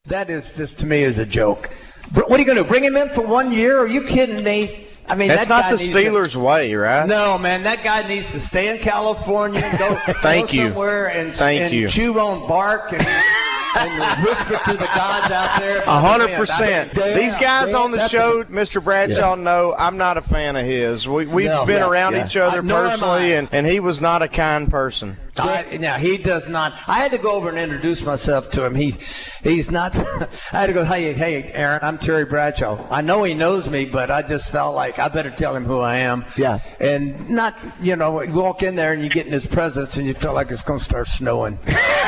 That is just, to me, is a joke. What are you going to bring him in for 1 year? Are you kidding me? I mean, that's not the Steelers' way, right? No, man, that guy needs to stay in California and go, somewhere and chew on bark and whisper to the gods out there. 100%. These guys on the show, Mr. Bradshaw, know I'm not a fan of his. We've been around each other personally, and he was not a kind person. He does not. I had to go over and introduce myself to him. He's not. I had to go, hey, Aaron, I'm Terry Bradshaw. I know he knows me, but I just felt like I better tell him who I am. Yeah. And not, you walk in there and you get in his presence and you feel like it's going to start snowing.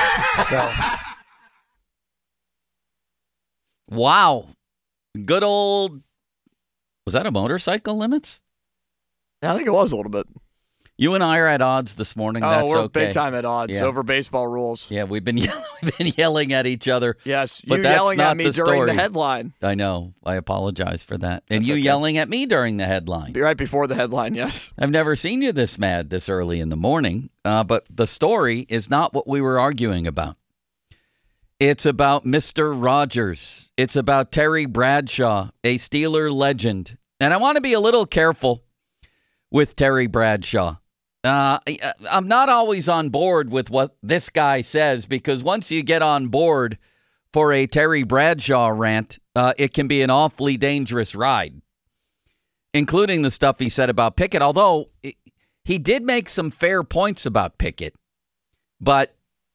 Wow. Good old, was that a motorcycle limits? Yeah, I think it was a little bit. You and I are at odds this morning. That's we're okay. Big time at odds over baseball rules. Yeah, we've been yelling at each other. Yes, but you that's yelling not at me the during story. the headline. I know. I apologize for that. And That's you okay. yelling at me during the headline. Right before the headline, yes. I've never seen you this mad this early in the morning, but the story is not what we were arguing about. It's about Mr. Rogers. It's about Terry Bradshaw, a Steeler legend. And I want to be a little careful with Terry Bradshaw. I'm not always on board with what this guy says, because once you get on board for a Terry Bradshaw rant, it can be an awfully dangerous ride, including the stuff he said about Pickett, although he did make some fair points about Pickett. But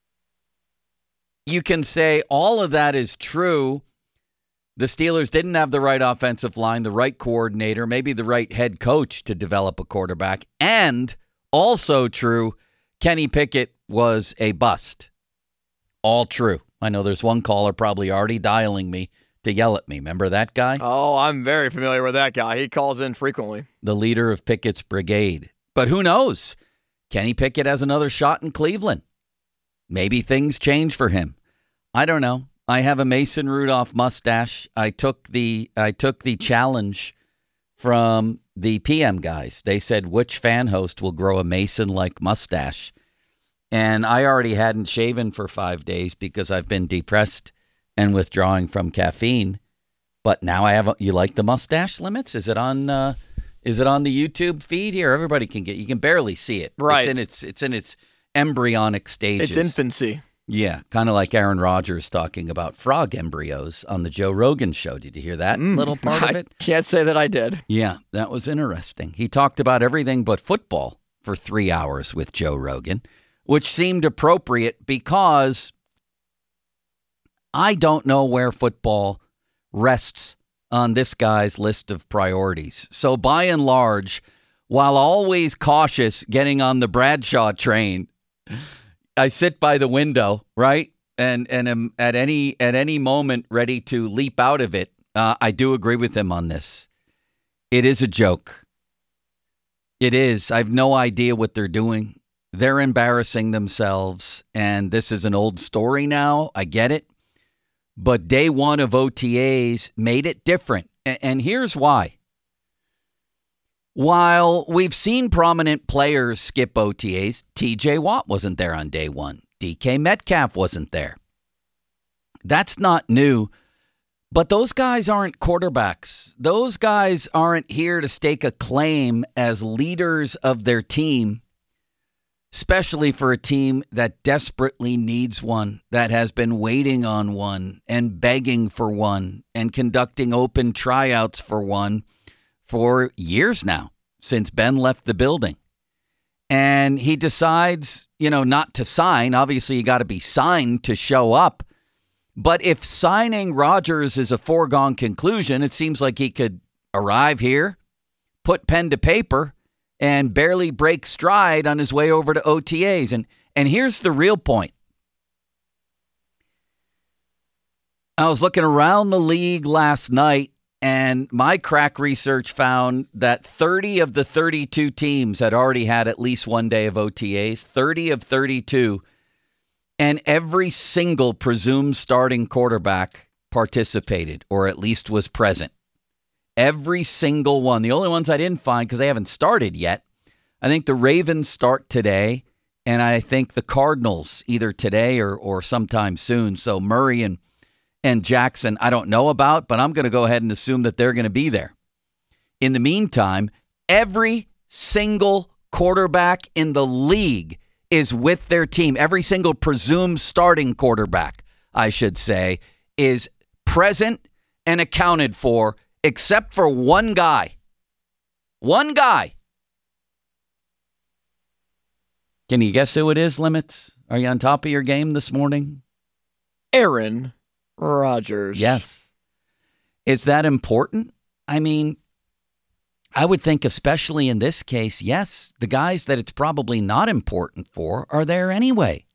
you can say all of that is true. The Steelers didn't have the right offensive line, the right coordinator, maybe the right head coach to develop a quarterback, and also true, Kenny Pickett was a bust. All true. I know there's one caller probably already dialing me to yell at me. Remember that guy? Oh, I'm very familiar with that guy. He calls in frequently. The leader of Pickett's brigade. But who knows? Kenny Pickett has another shot in Cleveland. Maybe things change for him. I don't know. I have a Mason Rudolph mustache. I took the challenge from the PM guys. They said, which fan host will grow a Mason-like mustache? And I already hadn't shaven for 5 days because I've been depressed and withdrawing from caffeine. But now I have. You like the mustache limits? Is it on the YouTube feed here? Everybody can get. You can barely see it. Right. It's in its embryonic stages. It's infancy. Yeah, kind of like Aaron Rodgers talking about frog embryos on the Joe Rogan show. Did you hear that little part of it? I can't say that I did. Yeah, that was interesting. He talked about everything but football for 3 hours with Joe Rogan, which seemed appropriate because I don't know where football rests on this guy's list of priorities. So by and large, while always cautious getting on the Bradshaw train, I sit by the window, right, and am at any moment ready to leap out of it. I do agree with him on this. It is a joke. It is. I have no idea what they're doing. They're embarrassing themselves, and this is an old story now. I get it. But day one of OTAs made it different, and here's why. While we've seen prominent players skip OTAs, TJ Watt wasn't there on day one. DK Metcalf wasn't there. That's not new, but those guys aren't quarterbacks. Those guys aren't here to stake a claim as leaders of their team, especially for a team that desperately needs one, that has been waiting on one and begging for one and conducting open tryouts for one for years now, since Ben left the building. And he decides, not to sign. Obviously, you got to be signed to show up. But if signing Rodgers is a foregone conclusion, it seems like he could arrive here, put pen to paper, and barely break stride on his way over to OTAs. And here's the real point. I was looking around the league last night, and my crack research found that 30 of the 32 teams had already had at least 1 day of OTAs, 30 of 32, and every single presumed starting quarterback participated or at least was present. Every single one. The only ones I didn't find, because they haven't started yet, I think the Ravens start today, and I think the Cardinals either today or sometime soon. So Murray and and Jackson I don't know about, but I'm going to go ahead and assume that they're going to be there. In the meantime, every single quarterback in the league is with their team. Every single presumed starting quarterback, I should say, is present and accounted for, except for one guy. One guy. Can you guess who it is, Limits? Are you on top of your game this morning? Aaron Rodgers. Yes. Is that important? I mean, I would think, especially in this case, yes, the guys that it's probably not important for are there anyway.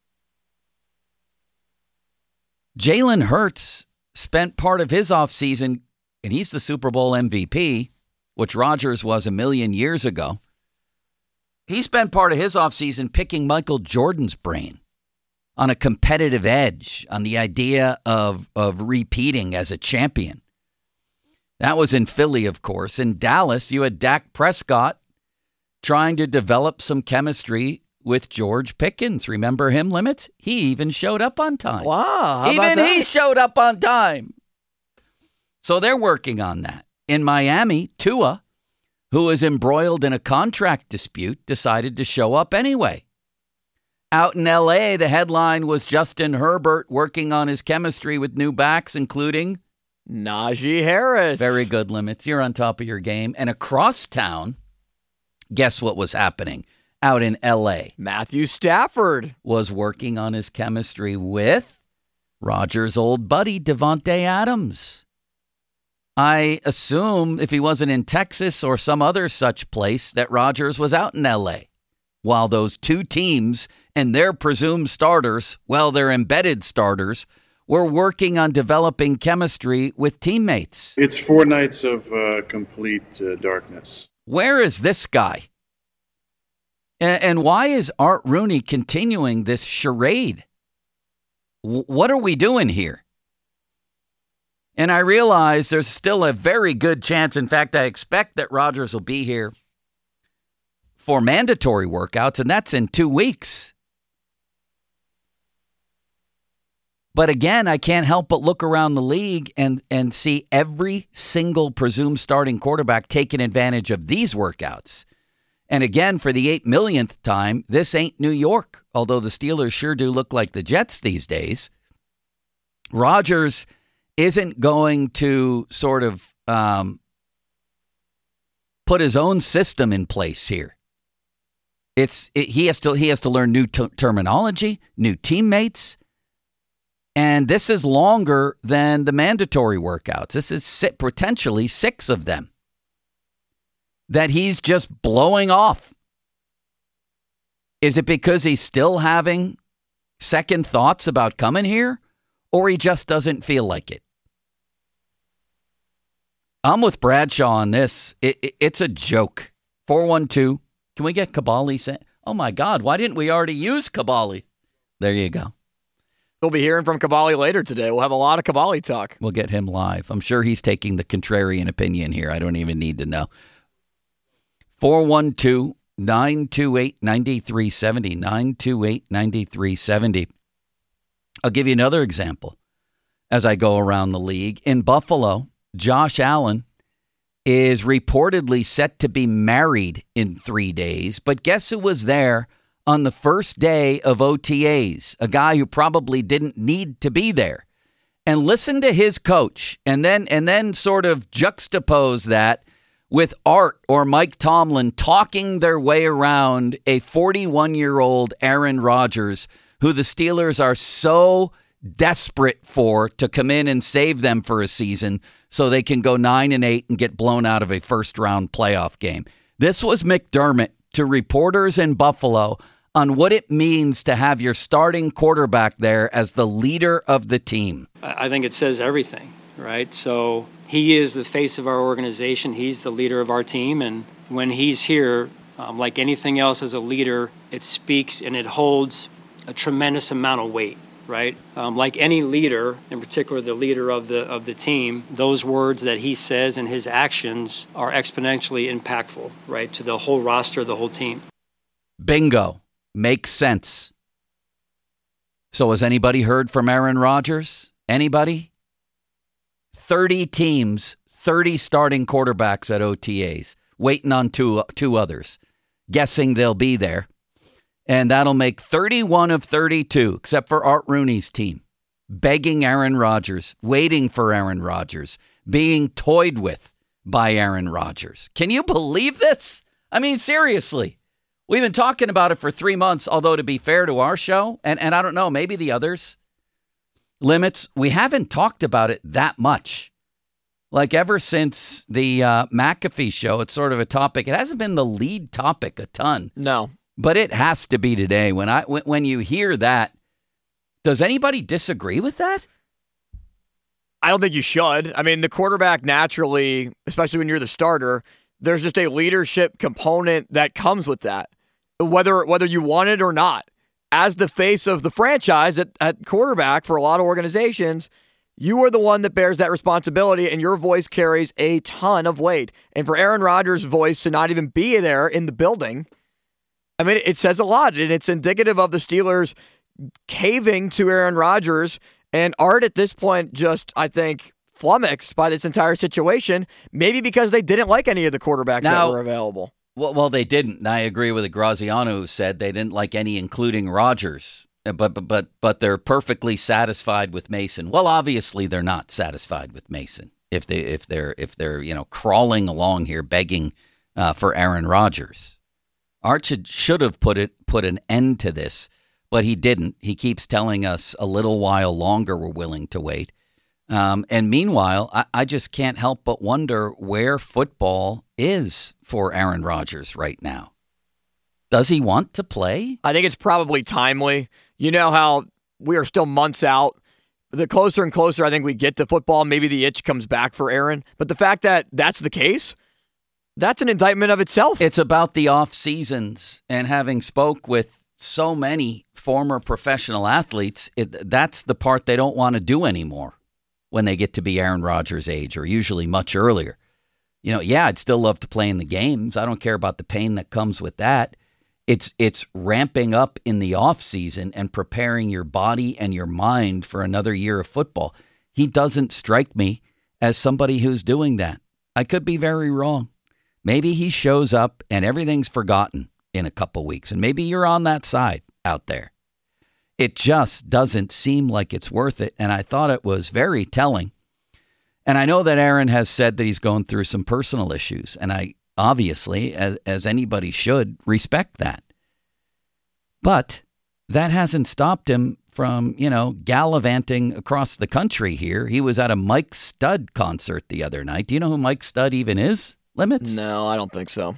Jalen Hurts spent part of his offseason, and he's the Super Bowl MVP, which Rodgers was a million years ago. He spent part of his offseason picking Michael Jordan's brain on a competitive edge, on the idea of repeating as a champion. That was in Philly, of course. In Dallas, you had Dak Prescott trying to develop some chemistry with George Pickens. Remember him, Limits? He even showed up on time. Wow. Even he showed up on time. So they're working on that. In Miami, Tua, who was embroiled in a contract dispute, decided to show up anyway. Out in L.A., the headline was Justin Herbert working on his chemistry with new backs, including Najee Harris. Very good, Limits. You're on top of your game. And across town, guess what was happening out in L.A.? Matthew Stafford was working on his chemistry with Rodgers' old buddy, Devontae Adams. I assume if he wasn't in Texas or some other such place, that Rodgers was out in L.A., while those two teams and their presumed starters, well, their embedded starters, were working on developing chemistry with teammates. It's 4 nights of complete darkness. Where is this guy? And why is Art Rooney continuing this charade? What are we doing here? And I realize there's still a very good chance. In fact, I expect that Rodgers will be here for mandatory workouts, and that's in 2 weeks. But again, I can't help but look around the league and see every single presumed starting quarterback taking advantage of these workouts. And again, for the 8 millionth time, this ain't New York, although the Steelers sure do look like the Jets these days. Rodgers isn't going to sort of put his own system in place here. He has to learn new terminology, new teammates, and this is longer than the mandatory workouts. This is potentially 6 of them that he's just blowing off. Is it because he's still having second thoughts about coming here, or he just doesn't feel like it? I'm with Bradshaw on this. It's a joke. 412. Can we get Kabali sent? Oh, my God. Why didn't we already use Kabali? There you go. We'll be hearing from Kabali later today. We'll have a lot of Kabali talk. We'll get him live. I'm sure he's taking the contrarian opinion here. I don't even need to know. 412-928-9370. 928-9370. I'll give you another example as I go around the league. In Buffalo, Josh Allen is reportedly set to be married in 3 days. But guess who was there on the first day of OTAs? A guy who probably didn't need to be there. And listen to his coach and then sort of juxtapose that with Art or Mike Tomlin talking their way around a 41-year-old Aaron Rodgers, who the Steelers are so desperate for to come in and save them for a season so they can go 9-8 and get blown out of a first-round playoff game. This was McDermott to reporters in Buffalo on what it means to have your starting quarterback there as the leader of the team. I think it says everything, right? So he is the face of our organization. He's the leader of our team. And when he's here, like anything else as a leader, it speaks and it holds a tremendous amount of weight, right? Like any leader, in particular the leader of the team, those words that he says and his actions are exponentially impactful, right, to the whole roster, the whole team. Bingo. Makes sense. So has anybody heard from Aaron Rodgers? Anybody? 30 teams, 30 starting quarterbacks at OTAs, waiting on two others, guessing they'll be there. And that'll make 31 of 32, except for Art Rooney's team, begging Aaron Rodgers, waiting for Aaron Rodgers, being toyed with by Aaron Rodgers. Can you believe this? I mean, seriously. We've been talking about it for 3 months, although to be fair to our show, and I don't know, maybe the others, Limits, we haven't talked about it that much. Like ever since the McAfee show, it's sort of a topic. It hasn't been the lead topic a ton. No. But it has to be today. When you hear that, does anybody disagree with that? I don't think you should. I mean, the quarterback naturally, especially when you're the starter, there's just a leadership component that comes with that, whether you want it or not. As the face of the franchise at quarterback for a lot of organizations, you are the one that bears that responsibility, and your voice carries a ton of weight. And for Aaron Rodgers' voice to not even be there in the building, I mean, it says a lot, and it's indicative of the Steelers caving to Aaron Rodgers. And Art at this point just, I think, flummoxed by this entire situation, maybe because they didn't like any of the quarterbacks that were available. Well, they didn't. I agree with Graziano, who said they didn't like any, including Rodgers. But they're perfectly satisfied with Mason. Well, obviously they're not satisfied with Mason if they're crawling along here begging for Aaron Rodgers. Art should have put an end to this, but he didn't. He keeps telling us a little while longer we're willing to wait. And meanwhile, I just can't help but wonder where football is for Aaron Rodgers right now. Does he want to play? I think it's probably timely. You know how we are still months out. The closer and closer I think we get to football, maybe the itch comes back for Aaron. But the fact that that's the case, that's an indictment of itself. It's about the off seasons, and having spoke with so many former professional athletes, that's the part they don't want to do anymore when they get to be Aaron Rodgers' age, or usually much earlier. I'd still love to play in the games. I don't care about the pain that comes with that. It's ramping up in the off season and preparing your body and your mind for another year of football. He doesn't strike me as somebody who's doing that. I could be very wrong. Maybe he shows up and everything's forgotten in a couple weeks, and maybe you're on that side out there. It just doesn't seem like it's worth it, and I thought it was very telling. And I know that Aaron has said that he's going through some personal issues, and I obviously, as anybody should, respect that. But that hasn't stopped him from, gallivanting across the country here. He was at a Mike Stud concert the other night. Do you know who Mike Stud even is, Limits? No, I don't think so.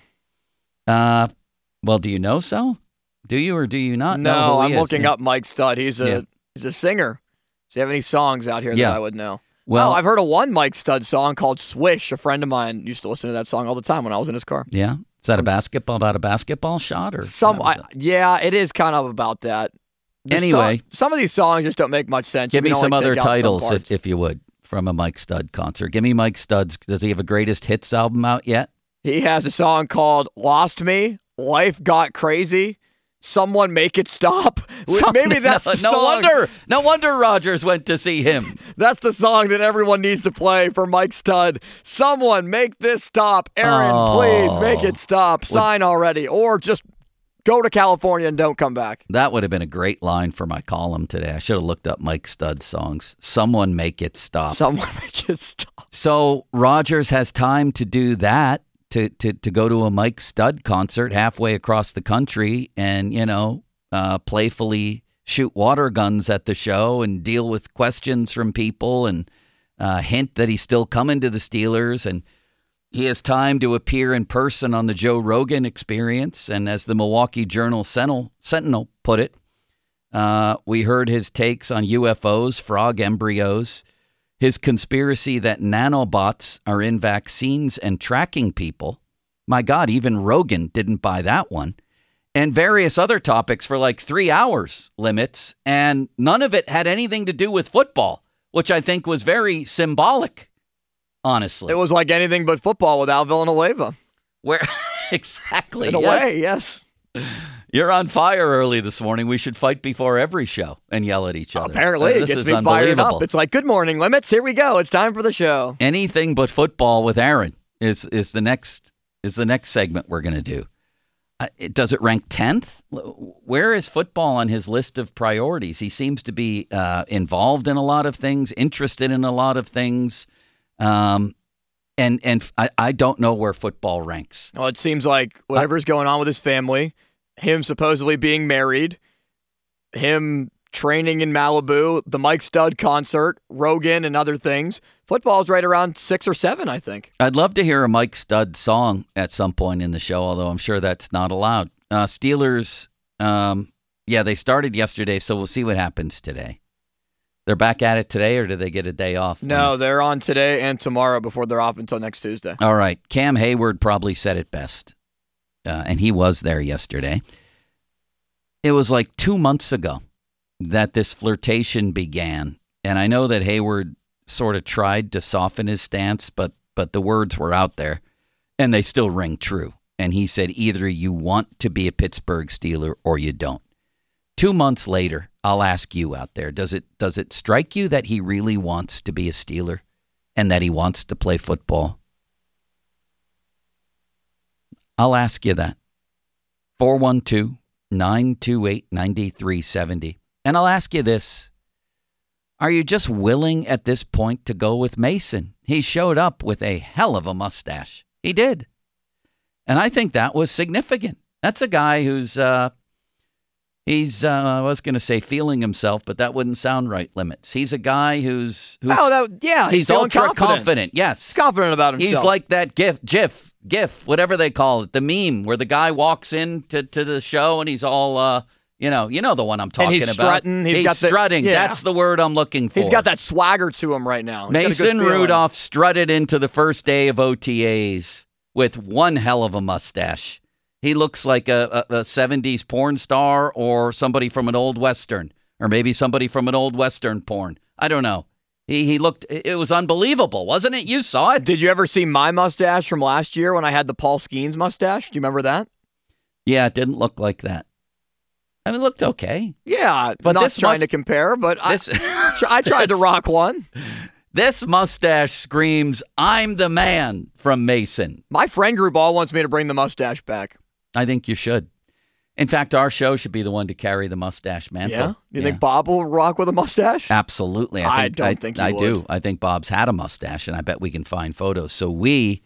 Well, do you know so? Do you or do you not know who he I'm is? looking up Mike Stud. He's a singer. Does he have any songs out here that I would know? Well, I've heard of one Mike Stud song called Swish. A friend of mine used to listen to that song all the time when I was in his car. Yeah? Is that about a basketball shot? Or it is kind of about that. Anyway. Some of these songs just don't make much sense. Give me some other titles, if you would, from a Mike Stud concert. Give me Mike Stud's. Does he have a greatest hits album out yet? He has a song called Lost Me, Life Got Crazy, Someone Make It Stop. Maybe that's the song. No wonder Rodgers went to see him. That's the song that everyone needs to play for Mike Stud. Someone make this stop. Aaron, please make it stop. Sign already. Or just go to California and don't come back. That would have been a great line for my column today. I should have looked up Mike Stud songs. Someone make it stop. Someone make it stop. So Rodgers has time to do that. To go to a Mike Stud concert halfway across the country and, playfully shoot water guns at the show and deal with questions from people and hint that he's still coming to the Steelers. And he has time to appear in person on the Joe Rogan Experience. And as the Milwaukee Journal Sentinel put it, we heard his takes on UFOs, frog embryos, his conspiracy that nanobots are in vaccines and tracking people. My God, even Rogan didn't buy that one. And various other topics for like 3 hours, Limits. And none of it had anything to do with football, which I think was very symbolic, honestly. It was like anything but football without Villanueva. Where exactly? In a way, yes. You're on fire early this morning. We should fight before every show and yell at each other. Apparently, it gets me fired up. It's like, good morning, Limits. Here we go. It's time for the show. Anything but football with Aaron is the next segment we're going to do. Does it rank 10th? Where is football on his list of priorities? He seems to be involved in a lot of things, interested in a lot of things, and I don't know where football ranks. Well, it seems like whatever's going on with his family, him supposedly being married, him training in Malibu, the Mike Stud concert, Rogan, and other things. Football's right around 6 or 7, I think. I'd love to hear a Mike Stud song at some point in the show, although I'm sure that's not allowed. Steelers, they started yesterday, so we'll see what happens today. They're back at it today, or did they get a day off? No, they're on today and tomorrow before they're off until next Tuesday. All right. Cam Hayward probably said it best, and he was there yesterday. It was like 2 months ago that this flirtation began. And I know that Hayward sort of tried to soften his stance, but the words were out there, and they still ring true. And he said, either you want to be a Pittsburgh Steeler or you don't. 2 months later, I'll ask you out there, does it strike you that he really wants to be a Steeler and that he wants to play football? I'll ask you that. 412-928-9370. And I'll ask you this. Are you just willing at this point to go with Mason? He showed up with a hell of a mustache. He did. And I think that was significant. That's a guy who's, I was going to say feeling himself, but that wouldn't sound right, Limits. He's a guy he's ultra confident. Yes. He's confident about himself. He's like that GIF, whatever they call it, the meme where the guy walks into the show and he's all, you know the one I'm talking and he's about. Strutting. He's strutting. Yeah. That's the word I'm looking for. He's got that swagger to him right now. Mason Rudolph strutted into the first day of OTAs with one hell of a mustache. He looks like a 70s porn star or somebody from an old Western, or maybe somebody from an old Western porn. I don't know. He looked, it was unbelievable, wasn't it? You saw it. Did you ever see my mustache from last year when I had the Paul Skeens mustache? Do you remember that? Yeah, it didn't look like that. I mean, it looked okay. Yeah, but not trying to compare, but I tried to rock one. This mustache screams, I'm the man from Mason. My friend group all wants me to bring the mustache back. I think you should. In fact, our show should be the one to carry the mustache mantle. Yeah? You think Bob will rock with a mustache? Absolutely. I don't think he would. I do. I think Bob's had a mustache, and I bet we can find photos. So we,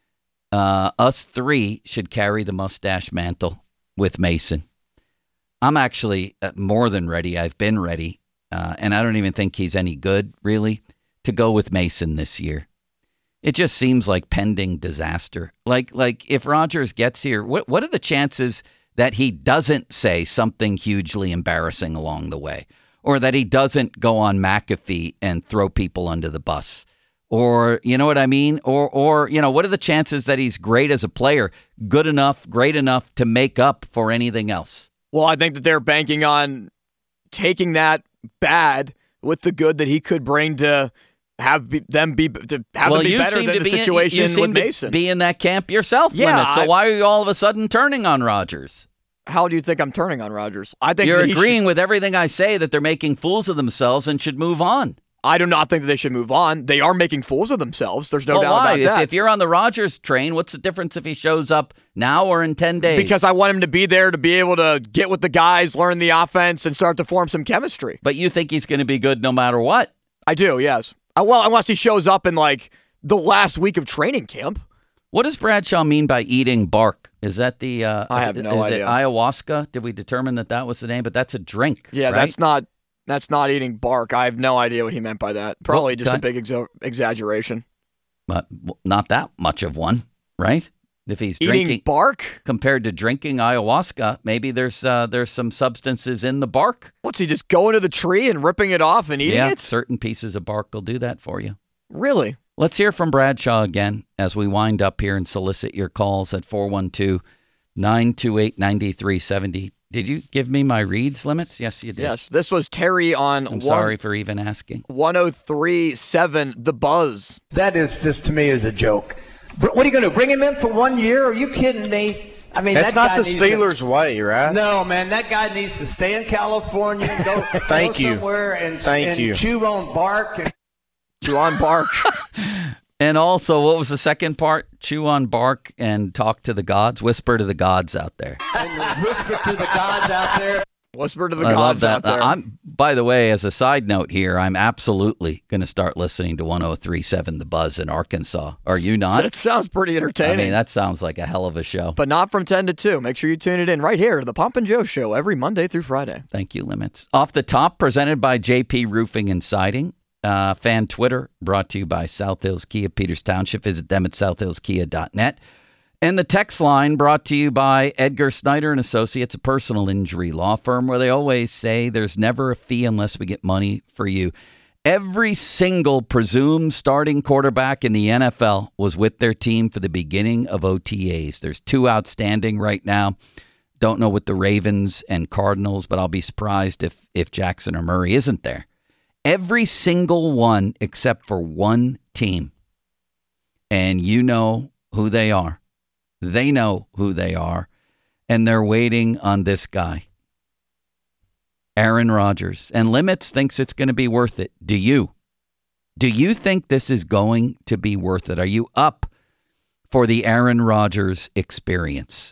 us three, should carry the mustache mantle with Mason. I'm actually more than ready. I've been ready, and I don't even think he's any good, really, to go with Mason this year. It just seems like pending disaster. Like if Rodgers gets here, what are the chances that he doesn't say something hugely embarrassing along the way, or that he doesn't go on McAfee and throw people under the bus, or you know what I mean, or you know, what are the chances that he's great as a player, good enough, great enough to make up for anything else? Well, I think that they're banking on taking that bad with the good that he could bring to have them be better than the situation with Mason. Be in that camp yourself, Leonard. So why are you all of a sudden turning on Rodgers? How do you think I'm turning on Rodgers? I think you're agreeing with everything I say, that they're making fools of themselves and should move on. I do not think that they should move on. They are making fools of themselves. There's no doubt about that. If you're on the Rodgers train, what's the difference if he shows up now or in 10 days? Because I want him to be there to be able to get with the guys, learn the offense, and start to form some chemistry. But you think he's going to be good no matter what? I do, yes. Well, unless he shows up in like the last week of training camp. What does Bradshaw mean by eating bark? Is that the I have no idea. Is it ayahuasca? Did we determine that was the name? But that's a drink. Yeah, right? That's not eating bark. I have no idea what he meant by that. Probably just a big exaggeration. But not that much of one, right? If he's eating drinking bark compared to drinking ayahuasca, maybe there's some substances in the bark. What's he just going to the tree and ripping it off and eating it? Yeah, certain pieces of bark will do that for you. Really? Let's hear from Bradshaw again as we wind up here and solicit your calls at 412-928-9370. Did you give me my reads limits? Yes, you did. Yes, this was Terry on... I'm sorry for even asking. 103.7 The Buzz. That is just, to me, is a joke. What are you going to do, bring him in for 1 year? Are you kidding me? I mean, that's not the Steelers' way, right? No, man, that guy needs to stay in California and go, somewhere and chew on bark. Chew on bark. And also, what was the second part? Chew on bark and talk to the gods? Whisper to the gods out there. And whisper to the gods out there. Whisper to the gods out there. By the way, as a side note here, I'm absolutely going to start listening to 103.7 The Buzz in Arkansas. Are you not? That sounds pretty entertaining. I mean, that sounds like a hell of a show. But not from 10 to 2. Make sure you tune it in right here to the Pomp and Joe Show every Monday through Friday. Thank you, Limits. Off the Top, presented by JP Roofing and Siding. Fan Twitter, brought to you by South Hills Kia, Peters Township. Visit them at southhillskia.net. And the text line brought to you by Edgar Snyder and Associates, a personal injury law firm where they always say there's never a fee unless we get money for you. Every single presumed starting quarterback in the NFL was with their team for the beginning of OTAs. There's 2 outstanding right now. Don't know with the Ravens and Cardinals, but I'll be surprised if Jackson or Murray isn't there. Every single one except for one team. And you know who they are. They know who they are, and they're waiting on this guy, Aaron Rodgers. And Limits thinks it's going to be worth it. Do you? Do you think this is going to be worth it? Are you up for the Aaron Rodgers experience?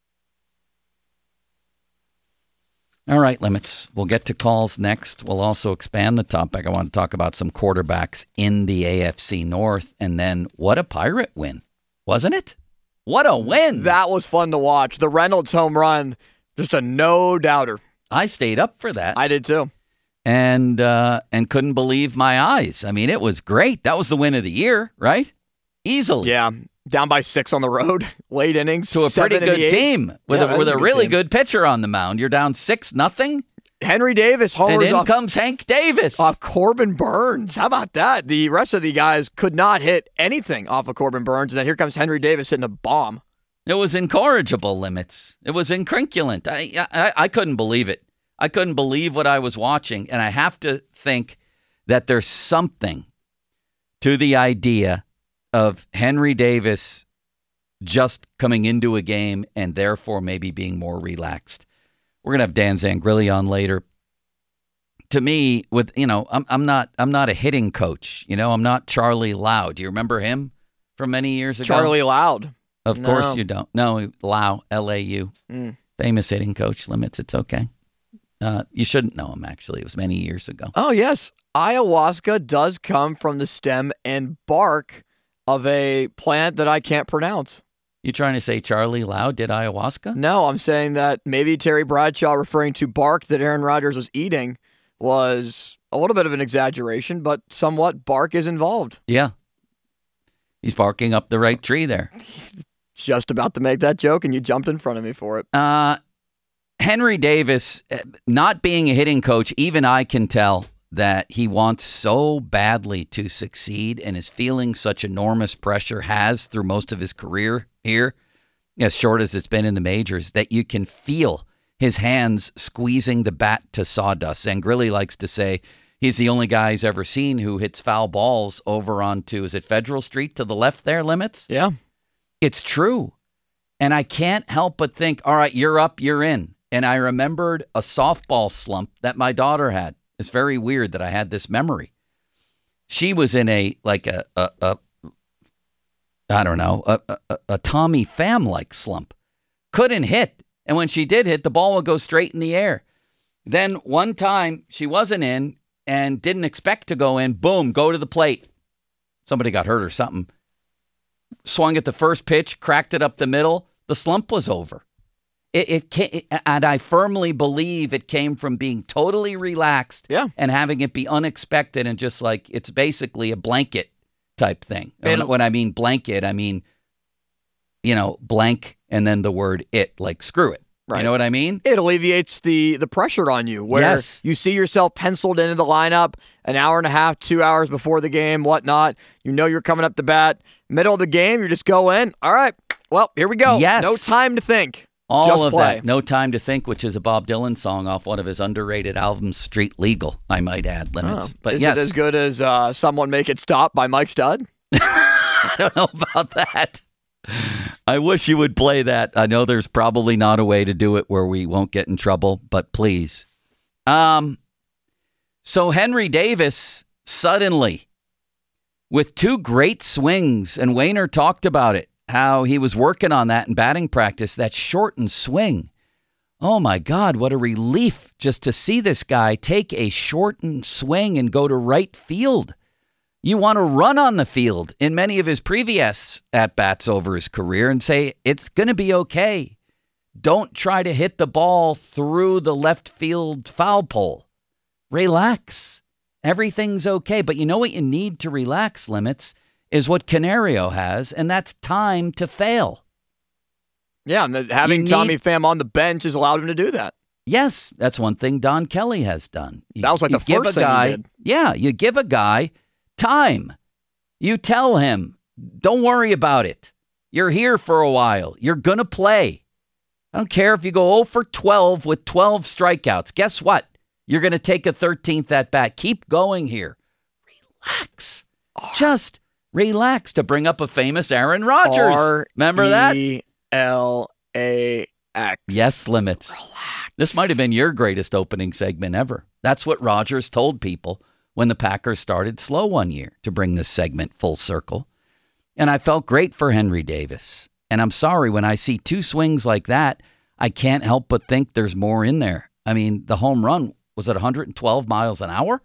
All right, Limits. We'll get to calls next. We'll also expand the topic. I want to talk about some quarterbacks in the AFC North, and then what a Pirate win, wasn't it? What a win. That was fun to watch. The Reynolds home run, just a no-doubter. I stayed up for that. I did too. And couldn't believe my eyes. I mean, it was great. That was the win of the year, right? Easily. Yeah. Down by 6 on the road, late innings. To a pretty good team with a really good pitcher on the mound. You're down 6-0. Henry Davis homers. And in comes Hank Davis. Off Corbin Burns. How about that? The rest of the guys could not hit anything off of Corbin Burns. And then here comes Henry Davis hitting a bomb. It was incorrigible, Limits. It was incrinculant. I couldn't believe it. I couldn't believe what I was watching. And I have to think that there's something to the idea of Henry Davis just coming into a game and therefore maybe being more relaxed. We're gonna have Dan Zangrilli on later. To me, I'm not a hitting coach. I'm not Charlie Lau. Do you remember him from many years ago? Charlie Loud. Of course you don't. No, Lau, L-A-U. Famous hitting coach. Limits. It's okay. You shouldn't know him, actually. It was many years ago. Oh, yes. Ayahuasca does come from the stem and bark of a plant that I can't pronounce. You trying to say Charlie Lau did ayahuasca? No, I'm saying that maybe Terry Bradshaw referring to bark that Aaron Rodgers was eating was a little bit of an exaggeration, but somewhat bark is involved. Yeah. He's barking up the right tree there. Just about to make that joke, and you jumped in front of me for it. Henry Davis, not being a hitting coach, even I can tell that he wants so badly to succeed and is feeling such enormous pressure, has through most of his career here, as short as it's been in the majors, that you can feel his hands squeezing the bat to sawdust. Zangrilli likes to say he's the only guy he's ever seen who hits foul balls over onto, is it Federal Street to the left there, Limits? Yeah. It's true. And I can't help but think, all right, you're up, you're in. And I remembered a softball slump that my daughter had. It's very weird that I had this memory. She was in a Tommy Pham-like slump. Couldn't hit. And when she did hit, the ball would go straight in the air. Then one time she wasn't in and didn't expect to go in. Boom, go to the plate. Somebody got hurt or something. Swung at the first pitch, cracked it up the middle. The slump was over. And I firmly believe it came from being totally relaxed and having it be unexpected and just like it's basically a blanket type thing. And when I mean blanket, I mean, blank and then the word it, like screw it. Right. You know what I mean? It alleviates the pressure on you where you see yourself penciled into the lineup an hour and a half, 2 hours before the game, whatnot. You know you're coming up to bat. Middle of the game, you just go in. All right, well, here we go. Yes. No time to think. All just of play. that. No Time to Think, which is a Bob Dylan song off one of his underrated albums, Street Legal, I might add, Limits. But is it as good as Someone Make It Stop by Mike Stud? I don't know about that. I wish you would play that. I know there's probably not a way to do it where we won't get in trouble, but please. So Henry Davis suddenly with 2 great swings, and Wayner talked about it, how he was working on that in batting practice, that shortened swing. Oh my God, what a relief just to see this guy take a shortened swing and go to right field. You want to run on the field in many of his previous at-bats over his career and say, it's going to be okay. Don't try to hit the ball through the left field foul pole. Relax. Everything's okay. But you know what you need to relax, Limits, is what Canario has, and that's time to fail. Yeah, and having Tommy Pham on the bench has allowed him to do that. Yes, that's one thing Don Kelly has done. That was like the first thing he did. Yeah, you give a guy time. You tell him, don't worry about it. You're here for a while. You're going to play. I don't care if you go 0 for 12 with 12 strikeouts. Guess what? You're going to take a 13th at bat. Keep going here. Relax. Just relax, to bring up a famous Aaron Rodgers. Remember that? R-E-L-A-X. Yes, Limits. Relax. This might have been your greatest opening segment ever. That's what Rodgers told people when the Packers started slow one year, to bring this segment full circle. And I felt great for Henry Davis. And I'm sorry, when I see 2 swings like that, I can't help but think there's more in there. I mean, the home run, was it 112 miles an hour?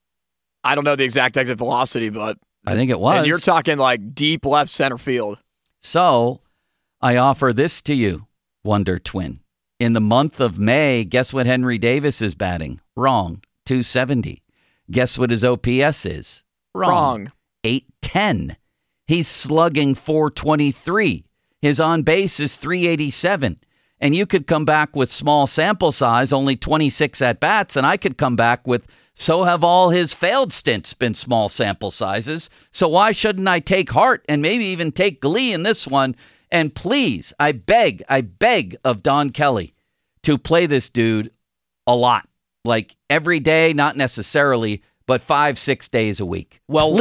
I don't know the exact exit velocity, but I think it was. And you're talking like deep left center field. So I offer this to you, Wonder Twin. In the month of May, guess what Henry Davis is batting? Wrong. 270. Guess what his OPS is? Wrong. 810. He's slugging 423. His on base is 387. And you could come back with small sample size, only 26 at-bats, and I could come back with, so have all his failed stints been small sample sizes. So why shouldn't I take heart and maybe even take glee in this one? And please, I beg of Don Kelly to play this dude a lot. Like every day, not necessarily, but 5-6 days a week. Well,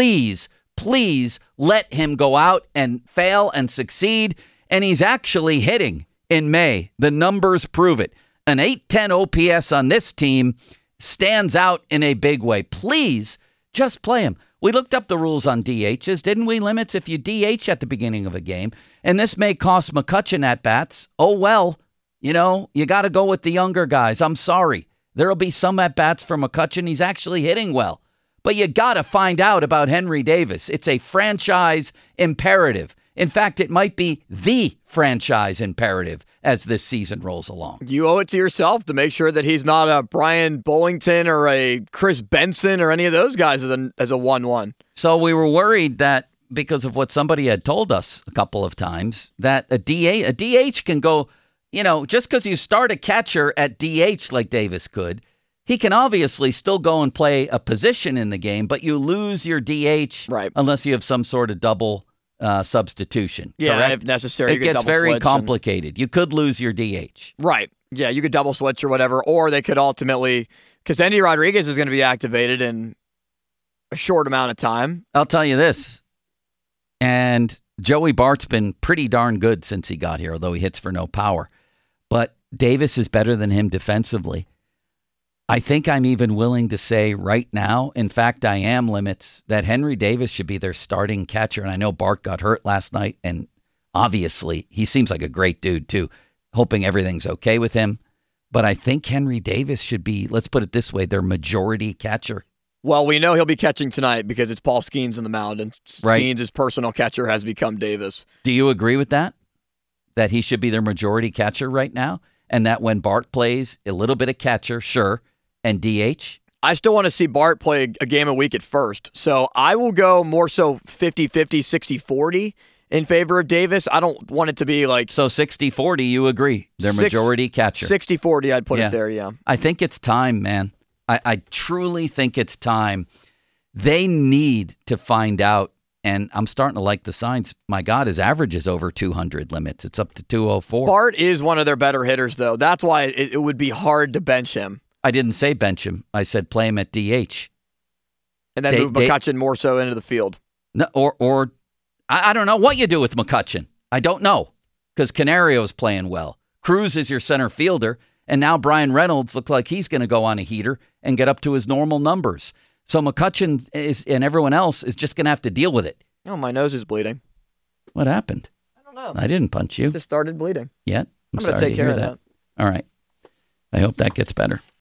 please let him go out and fail and succeed. And he's actually hitting in May. The numbers prove it. An 810 OPS on this team stands out in a big way. Please just play him. We looked up the rules on DHs, didn't we, Limits? If you DH at the beginning of a game, and this may cost McCutchen at-bats, oh well, you got to go with the younger guys. I'm sorry. There'll be some at-bats for McCutchen. He's actually hitting well. But you got to find out about Henry Davis. It's a franchise imperative. In fact, it might be the franchise imperative as this season rolls along. You owe it to yourself to make sure that he's not a Brian Bullington or a Chris Benson or any of those guys as a 1-1. So we were worried that because of what somebody had told us a couple of times, that a DH can go, just because you start a catcher at DH like Davis could, he can obviously still go and play a position in the game, but you lose your DH unless you have some sort of double substitution. Yeah, correct? if necessary. It gets very complicated. You could lose your DH. Right. Yeah, you could double switch or whatever, or they could ultimately, because Andy Rodriguez is going to be activated in a short amount of time. I'll tell you this, and Joey Bart's been pretty darn good since he got here, although he hits for no power. But Davis is better than him defensively. I think I'm even willing to say right now, in fact, I am, Limits, that Henry Davis should be their starting catcher. And I know Bart got hurt last night, and obviously he seems like a great dude too, hoping everything's okay with him. But I think Henry Davis should be, let's put it this way, their majority catcher. Well, we know he'll be catching tonight because it's Paul Skeens in the mound, and Skeens, his personal catcher, has become Davis. Do you agree with that? That he should be their majority catcher right now? And that when Bart plays, a little bit of catcher, sure, and DH? I still want to see Bart play a game a week at first. So I will go more so 50-50, 60-40 in favor of Davis. I don't want it to be like... So 60-40, you agree? Their majority catcher. 60-40, I'd put it there, yeah. I think it's time, man. I truly think it's time. They need to find out, and I'm starting to like the signs. My God, his average is over 200 Limits. It's up to 204. Bart is one of their better hitters, though. That's why it would be hard to bench him. I didn't say bench him. I said play him at DH. And then move McCutchen more so into the field. No, or I don't know what you do with McCutchen. I don't know. because Canario's playing well. Cruz is your center fielder, and now Brian Reynolds looks like he's going to go on a heater and get up to his normal numbers. So McCutchen and everyone else is just going to have to deal with it. Oh, my nose is bleeding. What happened? I don't know. I didn't punch you. It just started bleeding. Yet? I'm going to take care of that. All right. I hope that gets better.